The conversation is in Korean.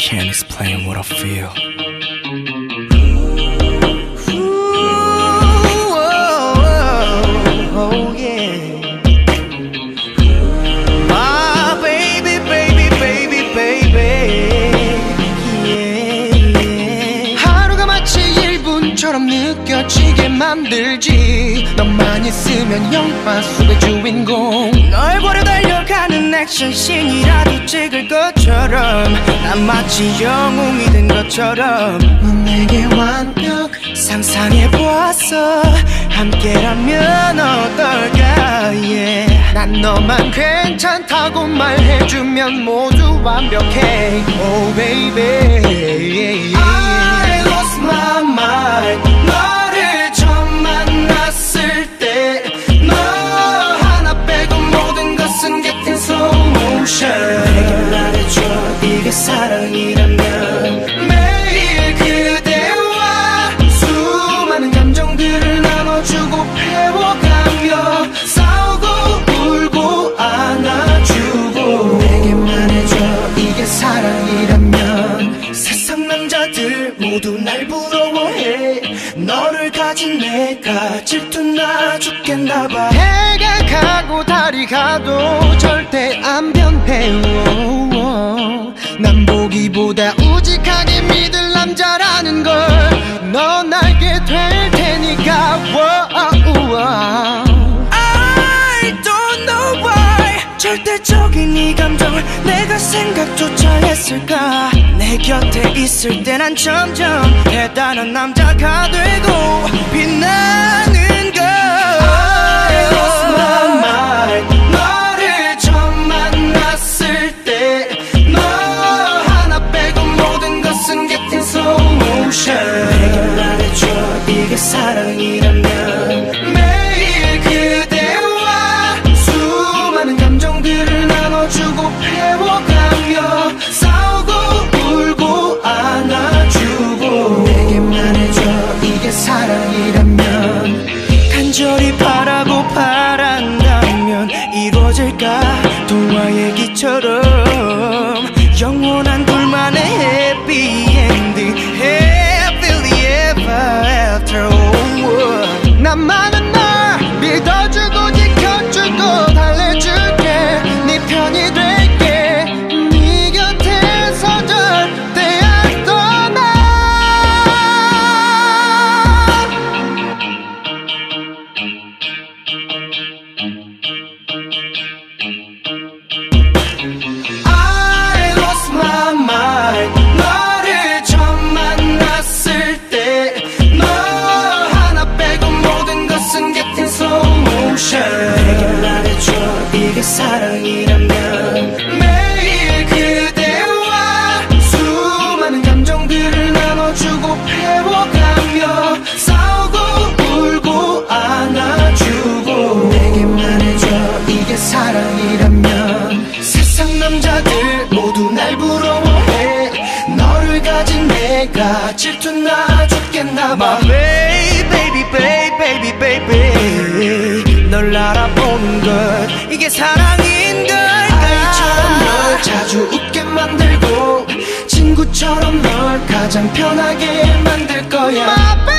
can't explain what I feel. 느껴지게 만들지. 너만 있으면 영화 속의 주인공. 널 보려 달려가는 액션씬이라도 찍을 것처럼 난 마치 영웅이 된 것처럼 넌 내게 완벽 상상해보았어. 함께라면 어떨까 yeah. 난 너만 괜찮다고 말해주면 모두 완벽해. Oh baby I lost my mind. 너를 처음 만났을 때 너 하나 빼고 모든 것은 get in slow motion. 내게 말해줘 이게 사랑이라면. 매일 그대와 수많은 감정들을 나눠주고 배워가며 싸우고 울고 안아주고. 내게 말해줘 이게 사랑이라면. 세상 남자들 모두 날 부러워해. 너를 가진 내가 질투나 죽겠나봐. 해가 가고 달이 가도 절대 안 변해. 난 보기보다 우직하게 믿을 남자라는 걸. 넌 알게 될 테니까. I don't know why 절대적인 이 감정을 내가 생각조차 했을까. 내 곁에 있을 때 난 점점 대단한 남자가 되고 빛나는 걸. I lost my mind. 너를 처음 만났을 때 너 하나 빼고 모든 것은 get in slow motion. 내게 말해줘 이게 사랑이라면. 매일 그대와 수많은 감정들을 나눠주고 배워가며 싸우고 울고 안아주고. 내게 말해줘 이게 사랑이라면. 간절히 바라고 바란다면 이루어질까. 동화 얘기처럼 영원한 둘만의 해피엔딩. Happily ever after. 나만은 널 믿어주고 지켜주고 달래줄게. 네 편이 될게. 네 곁에서 절대 안 떠나. I lost my mind. 너를 처음 만났을 때 너 하나 빼고 모든 것은 get in slow motion. 내게 말해줘 이게 사랑이라면. 매일 그대와 수많은 감정들을 나눠주고 배워가며 싸우고 울고 안아주고. 내게 말해줘 이게 사랑이라면. 세상 남자들 모두 날 부러워해. 너를 가진 내가 질투나 죽겠나봐. Baby baby baby 널 알아보는 것 이게 사랑인 걸까. 아이처럼 널 자주 웃게 만들고 친구처럼 널 가장 편하게 만들 거야.